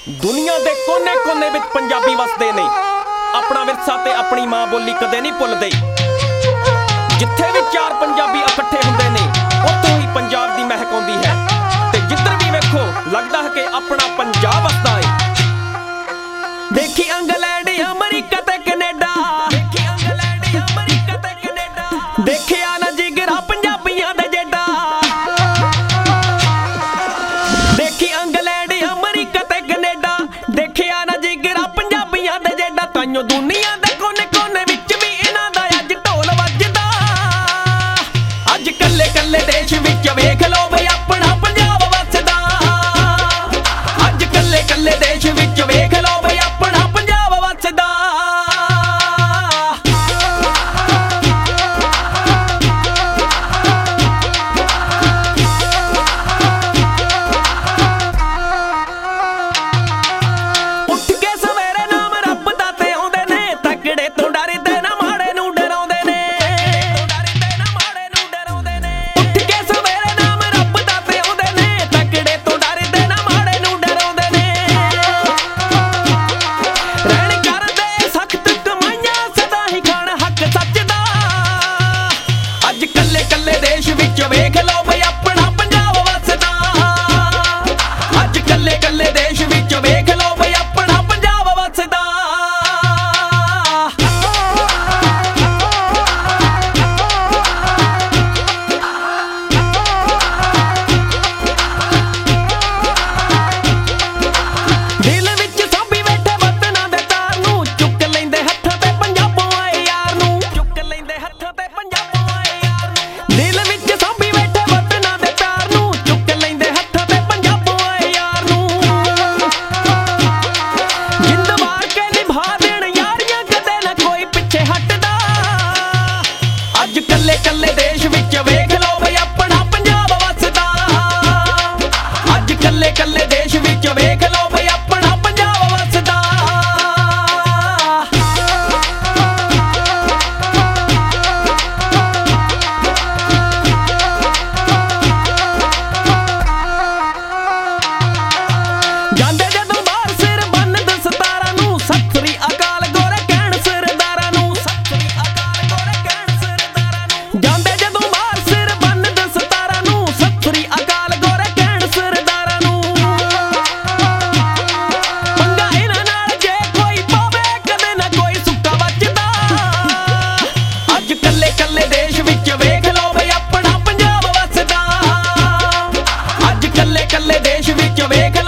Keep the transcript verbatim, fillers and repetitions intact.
दुनिया दे कोने कोने विच पंजाबी वसदे ने। अपना विरसा ते अपनी मां बोली कदे नहीं भुलदे। जिथे भी चार पंजाबी इकट्ठे हुंदे ने उत्थों ही पंजाब दी महक आउंदी है ते जिधर भी वेखो लगदा है कि अपना पंजाब वसदा है। देखी इंग्लैंड अमरीका ते कनेडा, देखी इंग्लैंड अमरीका ते कनेडा, देखिया ना जिगरा पंजाबियां दे जेडा। देखी इंग्लैंड अमरीका ते कनेडा, देखिया ना जिगरा पंजाबियां दे जेडा। ताइयों दुनिया दे कोने कोने विच भी इन्हां दा अज ढोल वजदा। अज कल्ले कल्ले देश विच वेख लो बई अपना पंजाब वसदा। अज कल्ले कल्ले देश विच वेख लो बई अपना पंजाब वसदा। उठ के सवेरे नाम रब दा ते आउंदे ने, तगड़े तो डरदे ना माड़े नूं डराउंदे ने। उठ के सवेरे नाम रब दा ते आउंदे ने, तगड़े तो डरदे ना माड़े नूं डराउंदे ने। रहण करदे सख्त कमाइयां सदा ही खाण हक सच दा। अज कल्ले कल्ले देश विच वेख लो बई अपना पंजाब वसदा। अज कल्ले कल्ले देश विच वेख लो बई अपना पंजाब वसदा। दिल विच साਂਭੀ बैठे वतनां दे तार नूं, चुक लैंदे हत्थां ते पंजाबों आए यार नूं, चुक लैंदे हत्थां ते पंजाबों आए यार नूं। दिल विच साਂਭੀ बैठे वतनां दे तार नूं, चुक लैंदे हत्थां ते पंजाबों आए यार नूं। जिंद वार के निभा देण यारियां कदे ना कोई पिछे हटदा। अज कल्ले कल्ले देश विच वेख लो बई अपना पंजाब वसदा। अज कल्ले कल्ले देश विच वेख लो बई अपना पंजाब वसदा। ਜਾਂਦੇ ਜਦੋਂ ਬਾਹਰ ਸਿਰ ਬੰਨ ਦਸਤਾਰਾਂ ਨੂੰ, ਸਤਿ ਸ੍ਰੀ ਅਕਾਲ ਗੋਰੇ ਕਹਿਣ ਸਰਦਾਰਾਂ ਨੂੰ, ਸਤਿ ਸ੍ਰੀ ਅਕਾਲ ਗੋਰੇ ਕਹਿਣ ਸਰਦਾਰਾਂ ਨੂੰ। ਜਾਂਦੇ ਜਦੋਂ ਬਾਹਰ ਸਿਰ ਬੰਨ ਦਸਤਾਰਾਂ ਨੂੰ, ਸਤਿ ਸ੍ਰੀ ਅਕਾਲ ਗੋਰੇ ਕਹਿਣ ਸਰਦਾਰਾਂ ਨੂੰ। ਪੰਗਾ ਇਹਨਾਂ ਨਾਲ ਜੇ ਕੋਈ ਪਾਵੇ ਕਦੇ ਨਾ ਕੋਈ ਸੁੱਕਾ ਬਚਦਾ। ਅੱਜ ਕੱਲੇ ਕੱਲੇ ਦੇਸ਼ ਵਿੱਚ ਵੇਖ ਲੋ ਬਈ ਆਪਣਾ ਪੰਜਾਬ ਵਸਦਾ। ਅੱਜ ਕੱਲੇ ਕੱਲੇ ਦੇਸ਼ ਵਿੱਚ ਵੇਖ